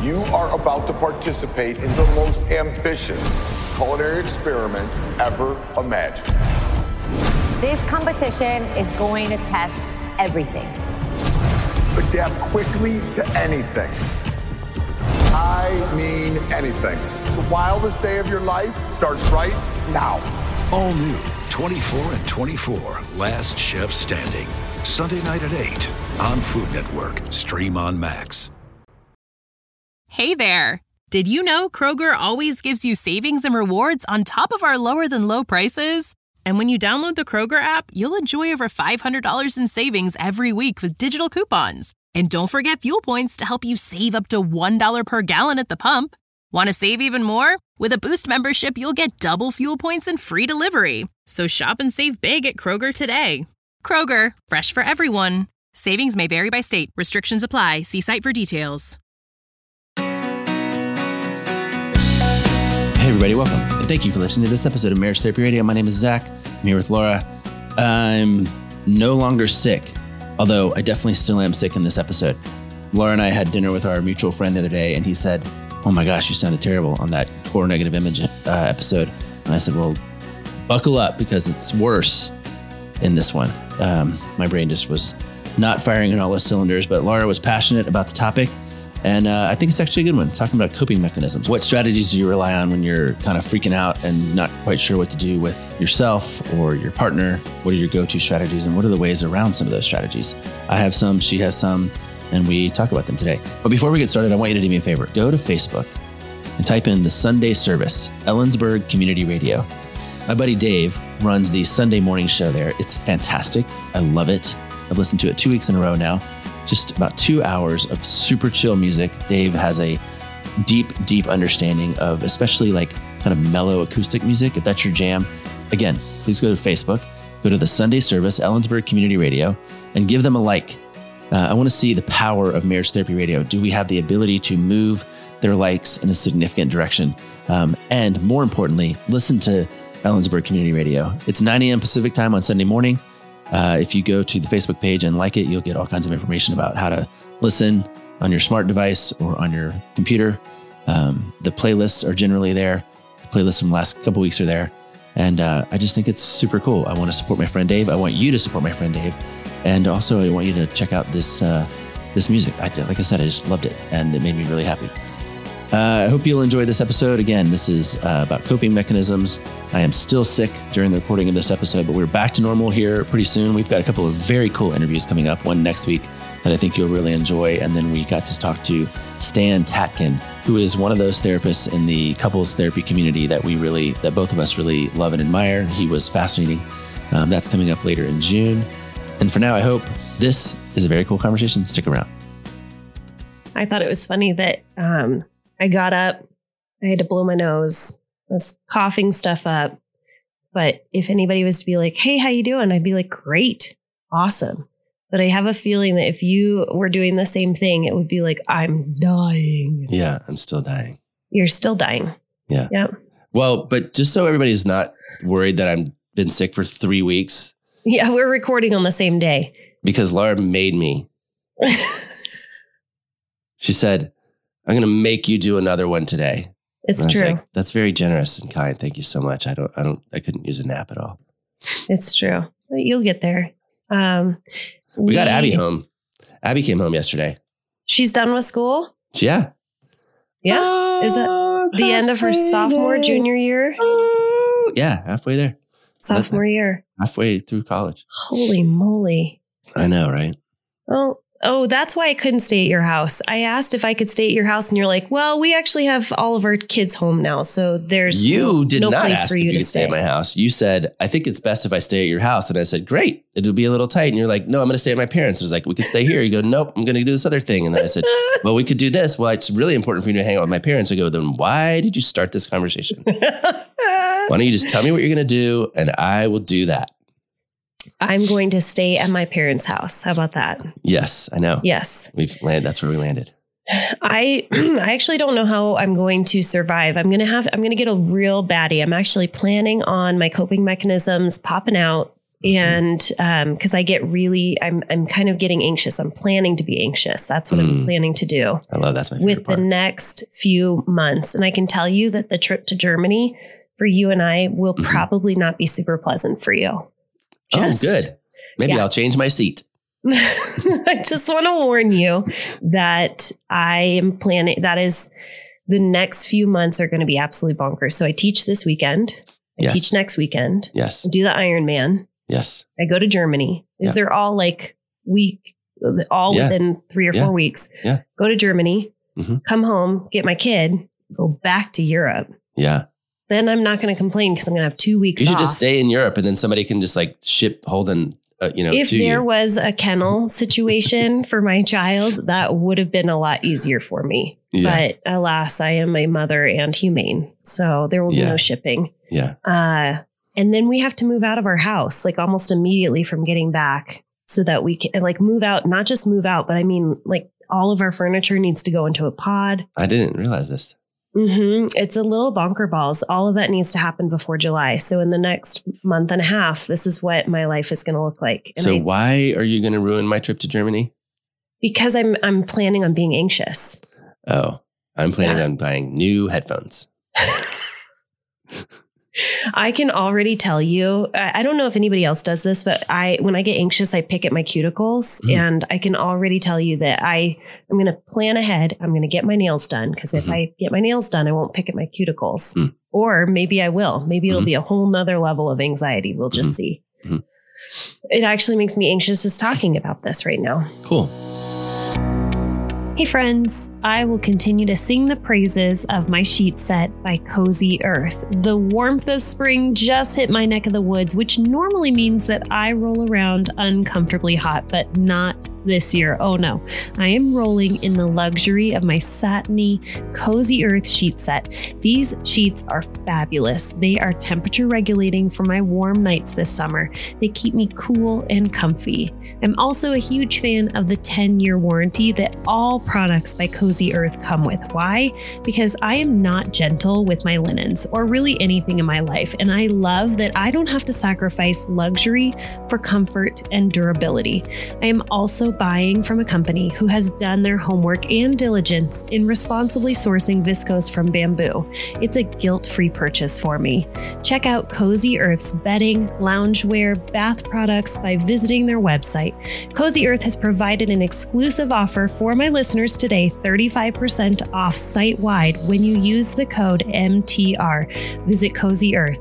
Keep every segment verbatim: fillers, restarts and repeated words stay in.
You are about to participate in the most ambitious culinary experiment ever imagined. This competition is going to test everything. Adapt quickly to anything. I mean anything. The wildest day of your life starts right now. All new twenty-four and twenty-four, Last Chef Standing. Sunday night at eight on Food Network. Stream on Max. Hey there. Did you know Kroger always gives you savings and rewards on top of our lower than low prices? And when you download the Kroger app, you'll enjoy over five hundred dollars in savings every week with digital coupons. And don't forget fuel points to help you save up to one dollar per gallon at the pump. Want to save even more? With a Boost membership, you'll get double fuel points and free delivery. So shop and save big at Kroger today. Kroger, fresh for everyone. Savings may vary by state. Restrictions apply. See site for details. Hey everybody, welcome. And thank you for listening to this episode of Marriage Therapy Radio. My name is Zach. I'm here with Laura. I'm no longer sick, although I definitely still am sick in this episode. Laura and I had dinner with our mutual friend the other day, and he said, oh my gosh, you sounded terrible on that core negative image uh, episode. And I said, well, buckle up because it's worse in this one. Um, my brain just was not firing on all its cylinders, but Laura was passionate about the topic. And uh, I think it's actually a good one, talking about coping mechanisms. What strategies do you rely on when you're kind of freaking out and not quite sure what to do with yourself or your partner? What are your go-to strategies and what are the ways around some of those strategies? I have some, she has some, and we talk about them today. But before we get started, I want you to do me a favor. Go to Facebook and type in the Sunday Service, Ellensburg Community Radio. My buddy Dave runs the Sunday morning show there. It's fantastic. I love it. I've listened to it two weeks in a row now. Just about two hours of super chill music. Dave has a deep, deep understanding of especially like kind of mellow acoustic music. If that's your jam, again, please go to Facebook, go to the Sunday Service, Ellensburg Community Radio, and give them a like. Uh, I want to see the power of Marriage Therapy Radio. Do we have the ability to move their likes in a significant direction? Um, and more importantly, listen to Ellensburg Community Radio. It's nine a.m. Pacific time on Sunday morning. Uh, if you go to the Facebook page and like it, you'll get all kinds of information about how to listen on your smart device or on your computer. Um, the playlists are generally there. The playlists from the last couple weeks are there. And uh, I just think it's super cool. I want to support my friend Dave. I want you to support my friend Dave. And also I want you to check out this uh, this music. I, like I said, I just loved it and it made me really happy. Uh, I hope you'll enjoy this episode. Again, this is uh, about coping mechanisms. I am still sick during the recording of this episode, but we're back to normal here pretty soon. We've got a couple of very cool interviews coming up, one next week that I think you'll really enjoy. And then we got to talk to Stan Tatkin, who is one of those therapists in the couples therapy community that we really, that both of us really love and admire. He was fascinating. Um, that's coming up later in June. And for now, I hope this is a very cool conversation. Stick around. I thought it was funny that um, I got up, I had to blow my nose, I was coughing stuff up. But if anybody was to be like, hey, how you doing? I'd be like, great, awesome. But I have a feeling that if you were doing the same thing, it would be like, I'm dying. Yeah, I'm still dying. You're still dying. Yeah. Yeah. Well, but just so everybody's not worried that I've been sick for three weeks. Yeah, we're recording on the same day. Because Laura made me. She said, I'm going to make you do another one today. It's true. Like, that's very generous and kind. Thank you so much. I don't, I don't, I couldn't use a nap at all. It's true. You'll get there. Um, we, we got Abby home. Abby came home yesterday. She's done with school? Yeah. Yeah. Oh, is that the end of her sophomore, there. junior year? Oh, yeah. Halfway there. Sophomore year. Halfway through college. Holy moly. I know, right? Oh, oh, that's why I couldn't stay at your house. I asked if I could stay at your house and you're like, well, we actually have all of our kids home now. So there's you no, did no not place ask for if you you to could stay. stay at my house. You said, I think it's best if I stay at your house. And I said, great. It'll be a little tight. And you're like, no, I'm going to stay at my parents'. I was like, we could stay here. You go, nope, I'm going to do this other thing. And then I said, well, we could do this. Well, it's really important for you to hang out with my parents. I go, then why did you start this conversation? Why don't you just tell me what you're going to do and I will do that. I'm going to stay at my parents' house. How about that? Yes, I know. Yes. We've landed. That's where we landed. I I actually don't know how I'm going to survive. I'm going to have, I'm going to get a real baddie. I'm actually planning on my coping mechanisms popping out And um, because I get really, I'm I'm kind of getting anxious. I'm planning to be anxious. That's what mm. I'm planning to do. I love that's my favorite with part. The next few months. And I can tell you that the trip to Germany for you and I will mm-hmm. probably not be super pleasant for you. Just, oh, good. Maybe yeah. I'll change my seat. I just want to warn you that I am planning. That is, the next few months are going to be absolutely bonkers. So I teach this weekend. I yes. teach next weekend. Yes. I do the Ironman. Yes. I go to Germany. Is yeah. there all like week, all yeah. within three or yeah. four weeks? Yeah. Go to Germany, mm-hmm. come home, get my kid, go back to Europe. Yeah. Then I'm not going to complain because I'm going to have two weeks You should off. just stay in Europe and then somebody can just like ship Holden, uh, you know, if to there you. was a kennel situation for my child, that would have been a lot easier for me. Yeah. But alas, I am a mother and humane. So there will be yeah. no shipping. Yeah. Uh, And then we have to move out of our house, like almost immediately from getting back so that we can like move out, not just move out, but I mean, like all of our furniture needs to go into a pod. I didn't realize this. Mm-hmm. It's a little bonker balls. All of that needs to happen before July. So in the next month and a half, this is what my life is going to look like. And so I, why are you going to ruin my trip to Germany? Because I'm, I'm planning on being anxious. Oh, I'm planning yeah. on buying new headphones. I can already tell you, I don't know if anybody else does this, but I, when I get anxious, I pick at my cuticles mm. and I can already tell you that I, I'm going to plan ahead. I'm going to get my nails done. Cause if mm-hmm. I get my nails done, I won't pick at my cuticles mm. or maybe I will, maybe it'll mm-hmm. be a whole nother level of anxiety. We'll just mm-hmm. see. Mm-hmm. It actually makes me anxious just talking about this right now. Cool. Hey friends, I will continue to sing the praises of my sheet set by Cozy Earth. The warmth of spring just hit my neck of the woods, which normally means that I roll around uncomfortably hot, but not this year. Oh no, I am rolling in the luxury of my satiny Cozy Earth sheet set. These sheets are fabulous. They are temperature regulating for my warm nights this summer. They keep me cool and comfy. I'm also a huge fan of the ten year warranty that all products by Cozy Earth come with. Why? Because I am not gentle with my linens or really anything in my life. And I love that I don't have to sacrifice luxury for comfort and durability. I am also buying from a company who has done their homework and diligence in responsibly sourcing viscose from bamboo. It's a guilt-free purchase for me. Check out Cozy Earth's bedding, loungewear, bath products by visiting their website. Cozy Earth has provided an exclusive offer for my listeners today, thirty-five percent off site-wide when you use the code M T R. Visit Cozy Earth.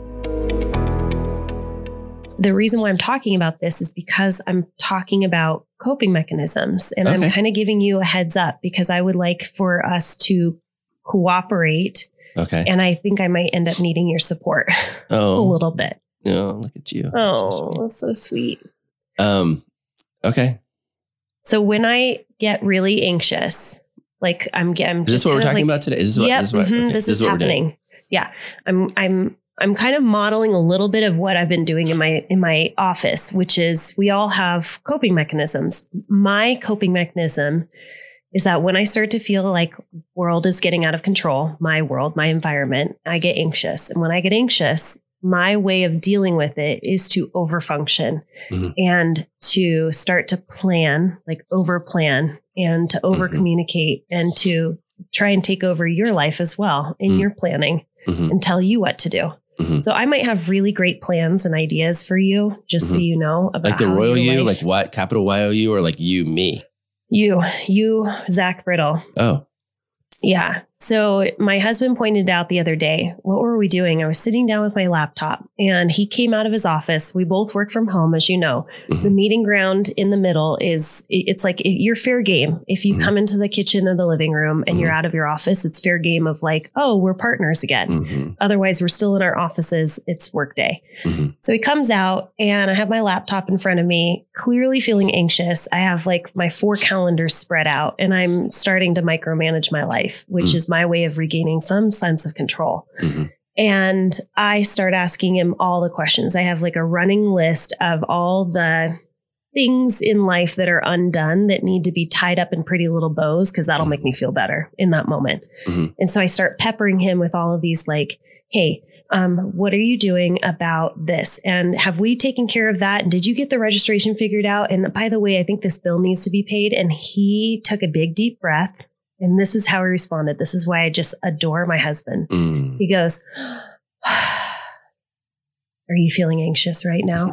The reason why I'm talking about this is because I'm talking about coping mechanisms, and okay. I'm kind of giving you a heads up because I would like for us to cooperate. Okay. And I think I might end up needing your support oh. a little bit. Oh, look at you. That's oh, so that's so sweet. Um, okay. So when I get really anxious, like I'm, I'm is this what we're talking like, about today? Is this what, yep, this is, what, mm-hmm, okay. this this is is what happening. Yeah. I'm, I'm, I'm kind of modeling a little bit of what I've been doing in my, in my office, which is we all have coping mechanisms. My coping mechanism is that when I start to feel like world is getting out of control, my world, my environment, I get anxious. And when I get anxious, my way of dealing with it is to overfunction mm-hmm. and to start to plan, like over plan and to over communicate mm-hmm. and to try and take over your life as well in mm-hmm. your planning mm-hmm. and tell you what to do. Mm-hmm. So I might have really great plans and ideas for you, just mm-hmm. so you know about like the royal you, life. like what capital Y O U or like you, me, you, you, Zach Brittle. Oh, yeah. So my husband pointed out the other day, what were we doing? I was sitting down with my laptop and he came out of his office. We both work from home, as you know. Mm-hmm. The meeting ground in the middle is, it's like you're fair game. If you mm-hmm. come into the kitchen or the living room and mm-hmm. you're out of your office, it's fair game of like, oh, we're partners again. Mm-hmm. Otherwise, we're still in our offices. It's work day. Mm-hmm. So he comes out and I have my laptop in front of me, clearly feeling anxious. I have like my four calendars spread out and I'm starting to micromanage my life, which mm-hmm. is my way of regaining some sense of control. Mm-hmm. And I start asking him all the questions. I have like a running list of all the things in life that are undone that need to be tied up in pretty little bows, because that'll mm-hmm. make me feel better in that moment. Mm-hmm. And so I start peppering him with all of these like, hey, Um, what are you doing about this? And have we taken care of that? And did you get the registration figured out? And by the way, I think this bill needs to be paid. And he took a big, deep breath. And this is how he responded. This is why I just adore my husband. Mm. He goes, are you feeling anxious right now?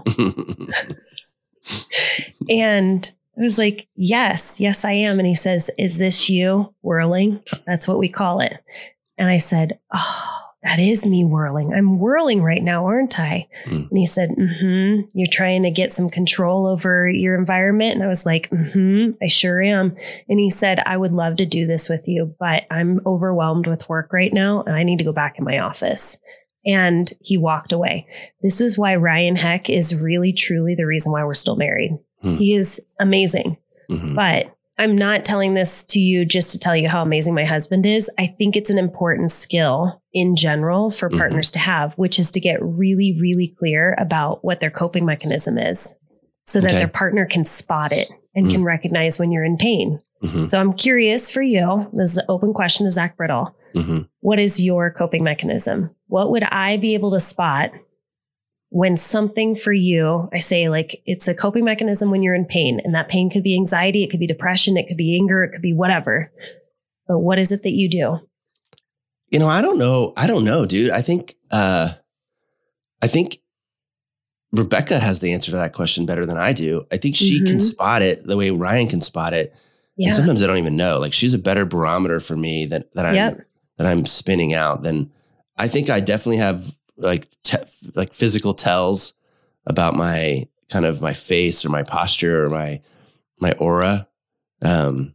And I was like, yes, yes, I am. And he says, is this you whirling? That's what we call it. And I said, oh, that is me whirling. I'm whirling right now, aren't I? Mm. And he said, mm-hmm. You're trying to get some control over your environment. And I was like, mm-hmm, I sure am. And he said, I would love to do this with you, but I'm overwhelmed with work right now. And I need to go back in my office. And he walked away. This is why Ryan Heck is really, truly the reason why we're still married. Mm. He is amazing. Mm-hmm. But I'm not telling this to you just to tell you how amazing my husband is. I think it's an important skill in general for mm-hmm. partners to have, which is to get really, really clear about what their coping mechanism is so that okay. their partner can spot it and mm-hmm. can recognize when you're in pain. Mm-hmm. So I'm curious for you. This is an open question to Zach Brittle. Mm-hmm. What is your coping mechanism? What would I be able to spot when something for you, I say like it's a coping mechanism when you're in pain, and that pain could be anxiety, it could be depression, it could be anger, it could be whatever. But what is it that you do? You know, I don't know. I don't know, dude. I think, uh, I think Rebecca has the answer to that question better than I do. I think she mm-hmm. can spot it the way Ryan can spot it. Yeah. And sometimes I don't even know. Like she's a better barometer for me that, that I'm, yep. that I'm spinning out than I think I definitely have like, te- like physical tells about my kind of my face or my posture or my, my aura. Um,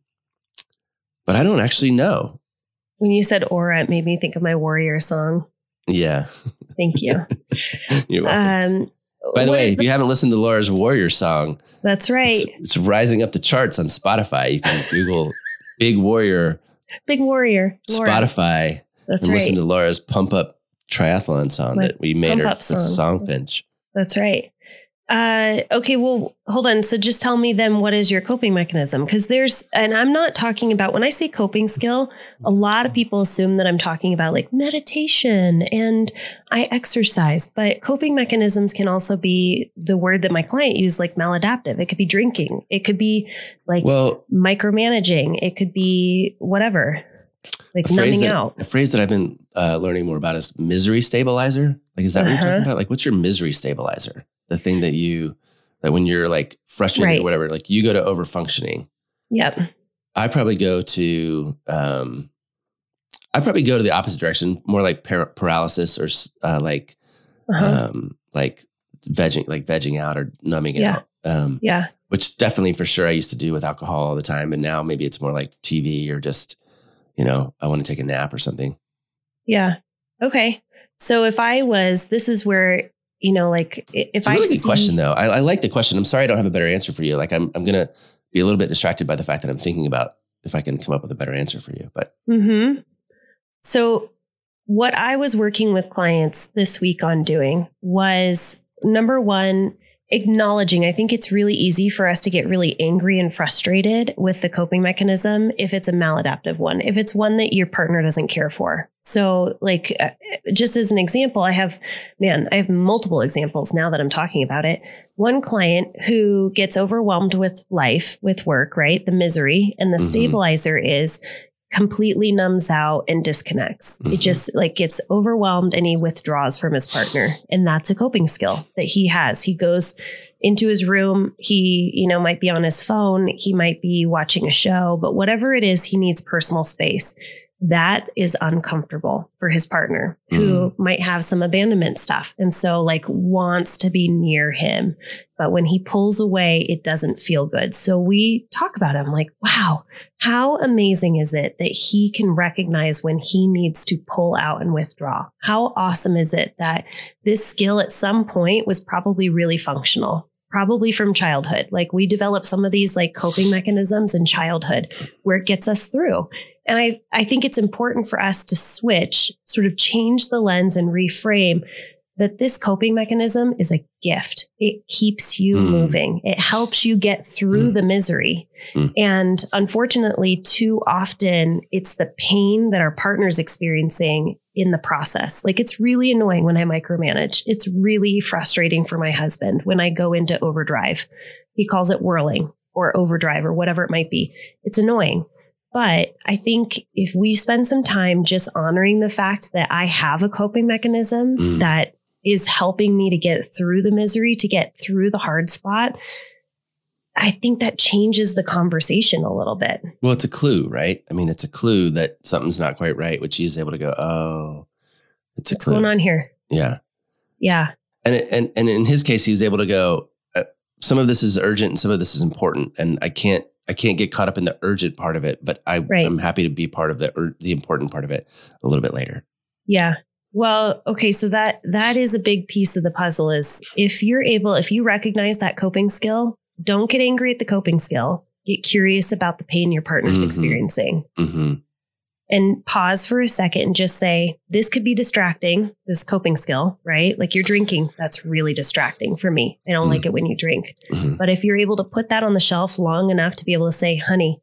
but I don't actually know. When you said aura, it made me think of my Warrior song. Yeah. Thank you. You're welcome. Um, By the way, the- if you haven't listened to Laura's Warrior song, that's right. It's, it's rising up the charts on Spotify. You can Google Big Warrior. Big Warrior. Laura. Spotify. That's and right. Listen to Laura's Pump Up Triathlon song My that we made her with Songfinch. That's right. Uh, okay, well, hold on. So just tell me then, what is your coping mechanism? Because there's, and I'm not talking about, when I say coping skill, a lot of people assume that I'm talking about like meditation and I exercise, but coping mechanisms can also be the word that my client used, like maladaptive. It could be drinking. It could be like well, micromanaging. It could be whatever, like numbing that, out. A phrase that I've been uh, learning more about is misery stabilizer. Like, is that uh-huh. what you're talking about? Like, what's your misery stabilizer? The thing that you, that when you're like frustrated right. or whatever, like you go to over functioning. Yep. I probably go to, um, I probably go to the opposite direction, more like par- paralysis or uh, like, uh-huh. um, like vegging, like vegging out or numbing yeah. out. Um, yeah. Which definitely for sure I used to do with alcohol all the time. And now maybe it's more like T V or just, you know, I want to take a nap or something. Yeah. Okay. So if I was, this is where, you know, like if it's a I really see, good question though. I, I like the question. I'm sorry I don't have a better answer for you. Like I'm, I'm going to be a little bit distracted by the fact that I'm thinking about if I can come up with a better answer for you. But mm-hmm. So what I was working with clients this week on doing was, number one, acknowledging. I think it's really easy for us to get really angry and frustrated with the coping mechanism if it's a maladaptive one, if it's one that your partner doesn't care for. So like, uh, just as an example, I have, man, I have multiple examples now that I'm talking about it. One client who gets overwhelmed with life, with work, right? The misery, and the mm-hmm. stabilizer is completely numbs out and disconnects. Mm-hmm. It just like gets overwhelmed and he withdraws from his partner. And that's a coping skill that he has. He goes into his room. He, you know, might be on his phone. He might be watching a show, but whatever it is, he needs personal space. That is uncomfortable for his partner who mm. might have some abandonment stuff. And so like wants to be near him. But when he pulls away, it doesn't feel good. So we talk about him like, wow, how amazing is it that he can recognize when he needs to pull out and withdraw? How awesome is it that this skill at some point was probably really functional? Probably from childhood. Like we develop some of these like coping mechanisms in childhood where it gets us through. And I, I think it's important for us to switch, sort of change the lens and reframe. that this coping mechanism is a gift. It keeps you mm. moving. It helps you get through mm. the misery. Mm. And unfortunately, too often it's the pain that our partner's experiencing in the process. Like, it's really annoying when I micromanage. It's really frustrating for my husband when I go into overdrive. He calls it whirling or overdrive or whatever it might be. It's annoying. But I think if we spend some time just honoring the fact that I have a coping mechanism mm. that is helping me to get through the misery, to get through the hard spot, I think that changes the conversation a little bit. Well, it's a clue, right? I mean, it's a clue that something's not quite right, which he's able to go, oh, it's a What's clue. going on here? Yeah. Yeah. And, it, and, and in his case, he was able to go, uh, some of this is urgent and some of this is important. And I can't, I can't get caught up in the urgent part of it, but I, right. I'm happy to be part of the, or the important part of it a little bit later. Yeah. Well, okay. So that, that is a big piece of the puzzle is if you're able, if you recognize that coping skill, don't get angry at the coping skill, get curious about the pain your partner's mm-hmm. experiencing mm-hmm. and pause for a second and just say, this could be distracting, this coping skill, right? Like you're drinking. That's really distracting for me. I don't mm-hmm. like it when you drink, mm-hmm. but if you're able to put that on the shelf long enough to be able to say, honey,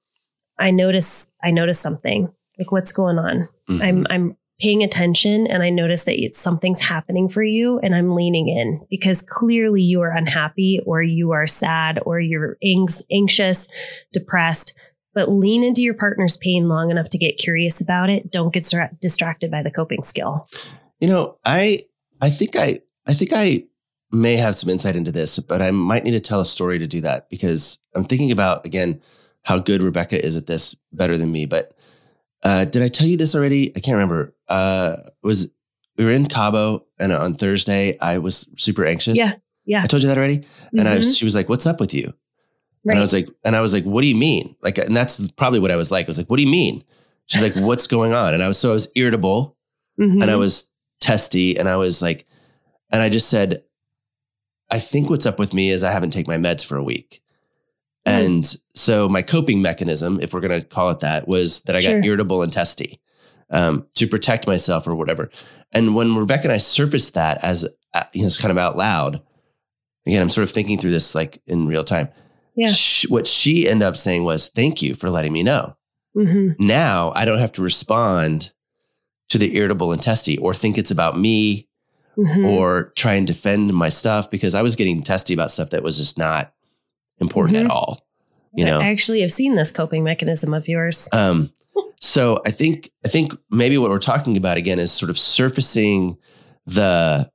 I notice, I notice something, like what's going on. Mm-hmm. I'm, I'm, paying attention and I notice that it's, something's happening for you and I'm leaning in because clearly you are unhappy or you are sad or you're ang- anxious, depressed, but lean into your partner's pain long enough to get curious about it. Don't get stra- distracted by the coping skill. You know, I, I think I, I think I may have some insight into this, but I might need to tell a story to do that because I'm thinking about, again, how good Rebecca is at this better than me, but Uh, did I tell you this already? I can't remember. Uh, was we were in Cabo and on Thursday I was super anxious. Yeah, yeah. I told you that already. Mm-hmm. And I was, she was like, "What's up with you?" Right. And I was like, and I was like, "What do you mean?" Like, and that's probably what I was like. I was like, "What do you mean?" She's like, "What's going on?" And I was so I was irritable, mm-hmm. and I was testy, and I was like, and I just said, "I think what's up with me is I haven't taken my meds for a week." And so my coping mechanism, if we're going to call it that, was that I got sure. irritable and testy um, to protect myself or whatever. And when Rebecca and I surfaced that as, uh, you know, it's kind of out loud, again, I'm sort of thinking through this like in real time. Yeah. She, what she ended up saying was, thank you for letting me know. Mm-hmm. Now I don't have to respond to the irritable and testy or think it's about me mm-hmm. or try and defend my stuff because I was getting testy about stuff that was just not important mm-hmm. at all, you know. I actually have seen this coping mechanism of yours. Um, so I think I think maybe what we're talking about again is sort of surfacing the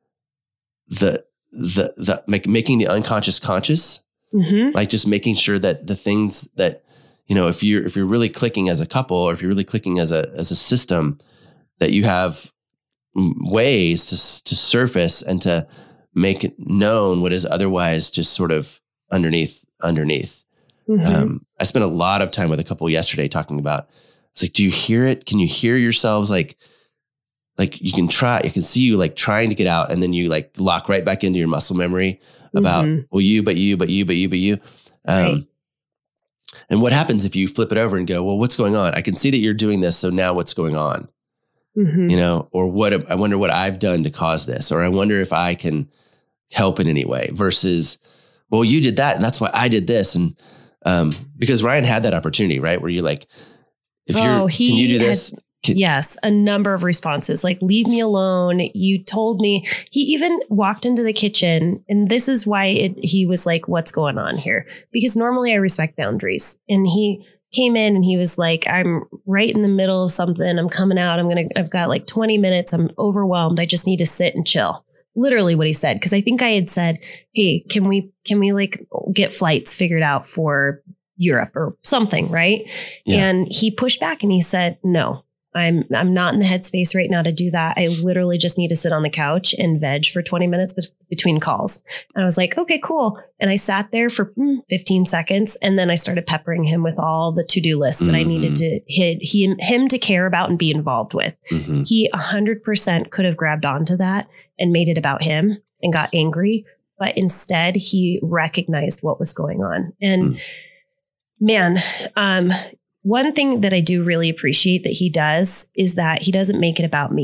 the the the make, making the unconscious conscious, mm-hmm. like just making sure that the things that you know, if you're if you're really clicking as a couple or if you're really clicking as a as a system, that you have ways to to surface and to make it known what is otherwise just sort of underneath, underneath. Mm-hmm. Um, I spent a lot of time with a couple yesterday talking about, it's like, do you hear it? Can you hear yourselves? Like, like you can try, you can see you like trying to get out and then you like lock right back into your muscle memory about, mm-hmm. well, you, but you, but you, but you, but you. Um, right. And what happens if you flip it over and go, well, what's going on? I can see that you're doing this. So now what's going on? Mm-hmm. You know, or what, I wonder what I've done to cause this, or I wonder if I can help in any way versus, well, you did that and that's why I did this. And um, because Ryan had that opportunity, right? Where you're like, if oh, you're, he can you do this? Can- yes. A number of responses like, leave me alone. You told me. He even walked into the kitchen. And this is why it, he was like, what's going on here? Because normally I respect boundaries. And he came in and he was like, I'm right in the middle of something. I'm coming out. I'm going to, I've got like twenty minutes. I'm overwhelmed. I just need to sit and chill. Literally what he said. Cause I think I had said, hey, can we, can we like get flights figured out for Europe or something? Right. Yeah. And he pushed back and he said, no, I'm, I'm not in the headspace right now to do that. I literally just need to sit on the couch and veg for twenty minutes be- between calls. And I was like, okay, cool. And I sat there for mm, fifteen seconds. And then I started peppering him with all the to-do lists that mm-hmm. I needed to hit he, him to care about and be involved with. Mm-hmm. He a hundred percent could have grabbed onto that and made it about him and got angry. But instead he recognized what was going on. And mm. man, um, one thing that I do really appreciate that he does is that he doesn't make it about me.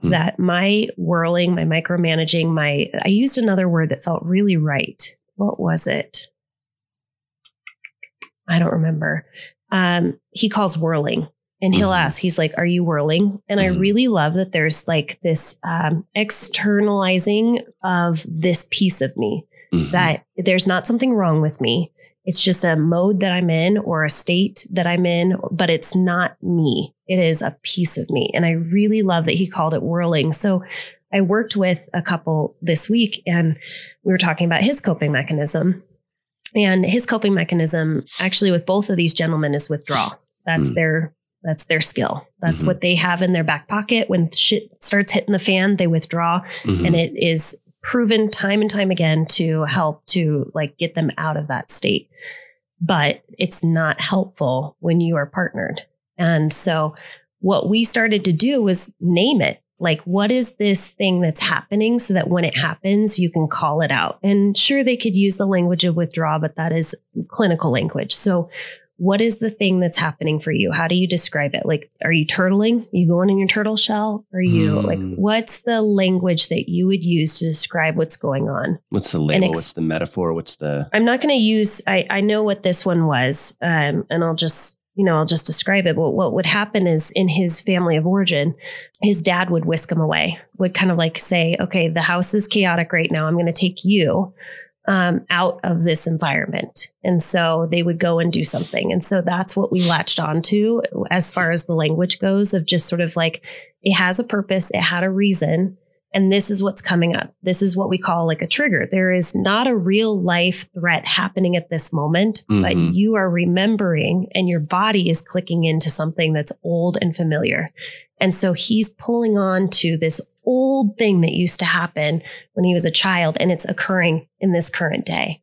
hmm. that my whirling, my micromanaging, my, I used another word that felt really right. What was it? I don't remember. Um, he calls whirling. And he'll mm-hmm. ask, he's like, are you whirling? And mm-hmm. I really love that there's like this um, externalizing of this piece of me, mm-hmm. that there's not something wrong with me. It's just a mode that I'm in or a state that I'm in, but it's not me. It is a piece of me. And I really love that he called it whirling. So I worked with a couple this week and we were talking about his coping mechanism. And his coping mechanism actually with both of these gentlemen is withdrawal. That's mm-hmm. their That's their skill. That's mm-hmm. what they have in their back pocket. When shit starts hitting the fan, they withdraw. Mm-hmm. And it is proven time and time again to help to like get them out of that state. But it's not helpful when you are partnered. And so what we started to do was name it. Like, what is this thing that's happening so that when it happens, you can call it out? And sure, they could use the language of withdrawal, but that is clinical language. So what is the thing that's happening for you? How do you describe it? Like, are you turtling? Are you going in your turtle shell? Are you mm. like, what's the language that you would use to describe what's going on? What's the label? Ex- what's the metaphor? What's the, I'm not going to use, I, I know what this one was. Um, and I'll just, you know, I'll just describe it. But what would happen is in his family of origin, his dad would whisk him away, would kind of like say, okay, the house is chaotic right now. I'm going to take you um, out of this environment. And so they would go and do something. And so that's what we latched onto as far as the language goes, of just sort of like, it has a purpose. It had a reason. And this is what's coming up. This is what we call like a trigger. There is not a real life threat happening at this moment, mm-hmm. but you are remembering and your body is clicking into something that's old and familiar. And so he's pulling on to this old thing that used to happen when he was a child, and it's occurring in this current day.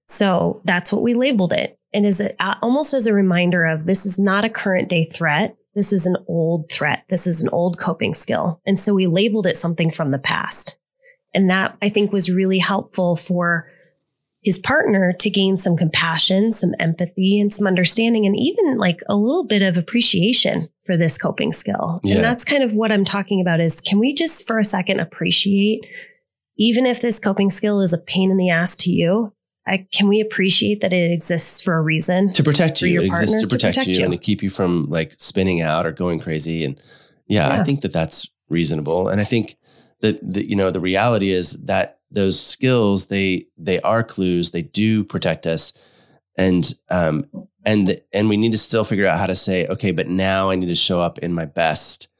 So that's what we labeled it. And is it almost as a reminder of, this is not a current day threat. This is an old threat. This is an old coping skill. And so we labeled it something from the past. And that, I think, was really helpful for his partner to gain some compassion, some empathy, and some understanding, and even like a little bit of appreciation for this coping skill. Yeah. And that's kind of what I'm talking about is, can we just for a second appreciate, even if this coping skill is a pain in the ass to you, I, can we appreciate that it exists for a reason? To protect you. It exists to protect, to protect you, you and to keep you from like spinning out or going crazy. And yeah, yeah. I think that that's reasonable. And I think that, the, you know, the reality is that those skills, they, they are clues. They do protect us. And, um, and, and we need to still figure out how to say, okay, but now I need to show up in my best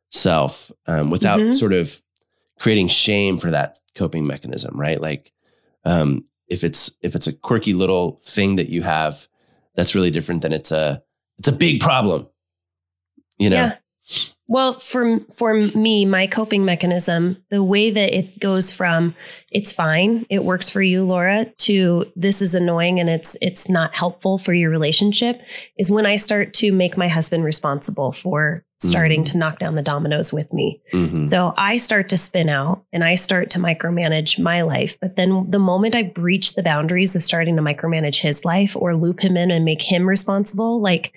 self, um, without mm-hmm. sort of creating shame for that coping mechanism, right? Like, um, if it's, if it's a quirky little thing that you have, that's really different than it's a, it's a big problem, you know? Yeah. Well, for, for me, my coping mechanism, the way that it goes from it's fine, it works for you, Laura, to this is annoying and it's it's not helpful for your relationship, is when I start to make my husband responsible for starting mm-hmm. to knock down the dominoes with me. Mm-hmm. So I start to spin out and I start to micromanage my life. But then the moment I breach the boundaries of starting to micromanage his life or loop him in and make him responsible, like,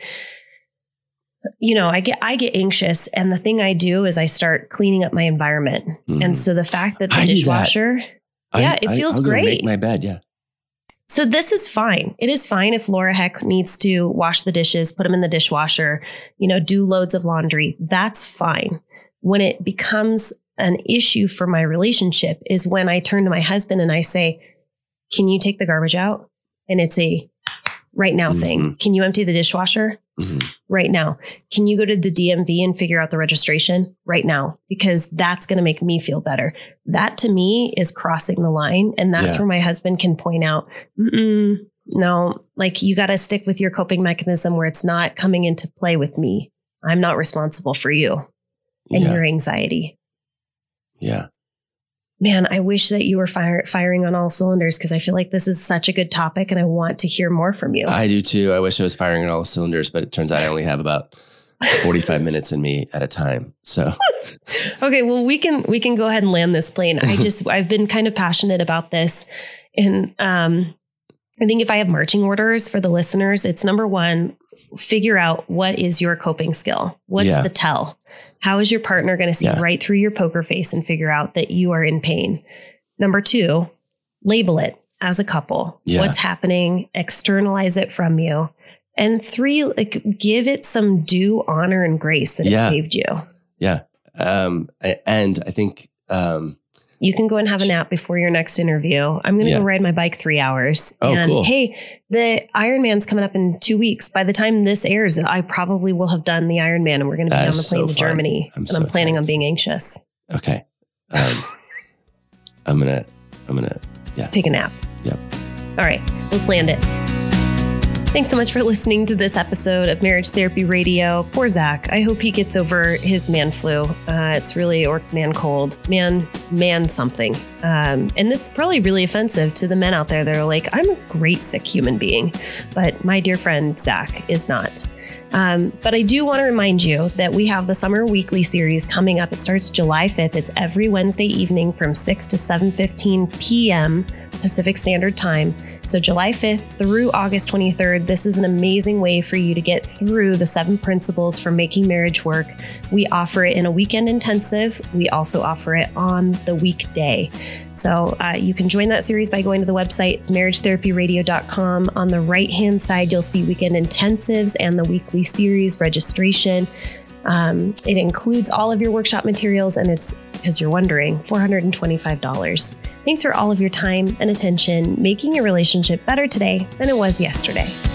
you know, I get, I get anxious, and the thing I do is I start cleaning up my environment. Mm. And so the fact that the I dishwasher, that. yeah, I, it feels I'll great. Go make my bed. Yeah. So this is fine. It is fine if Laura Heck needs to wash the dishes, put them in the dishwasher, you know, do loads of laundry. That's fine. When it becomes an issue for my relationship is when I turn to my husband and I say, can you take the garbage out? And it's a right now mm-hmm. thing. Can you empty the dishwasher? Mm-hmm. Right now. Can you go to the D M V and figure out the registration right now? Because that's going to make me feel better. That to me is crossing the line. And that's yeah. where my husband can point out, Mm-mm, no, like you got to stick with your coping mechanism where it's not coming into play with me. I'm not responsible for you and yeah. your anxiety. Yeah. Man, I wish that you were fire, firing on all cylinders, because I feel like this is such a good topic and I want to hear more from you. I do too. I wish I was firing on all cylinders, but it turns out I only have about forty-five minutes in me at a time. So, okay, well, we can, we can go ahead and land this plane. I just, I've been kind of passionate about this. And um, I think if I have marching orders for the listeners, it's number one, figure out what is your coping skill. What's Yeah. the tell? How is your partner going to see Yeah. right through your poker face and figure out that you are in pain? Number two, label it as a couple. Yeah. What's happening? Externalize it from you. And three, like give it some due honor and grace that Yeah. it saved you. Yeah. Um, a- and I think, um, You can go and have a nap before your next interview. I'm going to Yeah. go ride my bike three hours. Oh, and cool. hey, the Ironman's coming up in two weeks. By the time this airs, I probably will have done the Ironman and we're going to be That on the is plane so to fun. Germany. I'm and so I'm planning excited. on being anxious. okay. Um, I'm going to, I'm going to, yeah. Take a nap. Yep. All right, let's land it. Thanks so much for listening to this episode of Marriage Therapy Radio. Poor Zach. I hope he gets over his man flu. Uh, it's really, or man cold, man, man something. Um, and it's probably really offensive to the men out there that are like, I'm a great sick human being, but my dear friend Zach is not. Um, but I do want to remind you that we have the Summer Weekly series coming up. It starts July fifth. It's every Wednesday evening from six to seven fifteen p.m. Pacific Standard Time. So July fifth through August twenty-third, this is an amazing way for you to get through the seven principles for making marriage work. We offer it in a weekend intensive. We also offer it on the weekday. So uh, you can join that series by going to the website. It's marriage therapy radio dot com. On the right-hand side, you'll see weekend intensives and the weekly series registration. Um, it includes all of your workshop materials, and it's, because you're wondering, four hundred twenty-five dollars. Thanks for all of your time and attention, making your relationship better today than it was yesterday.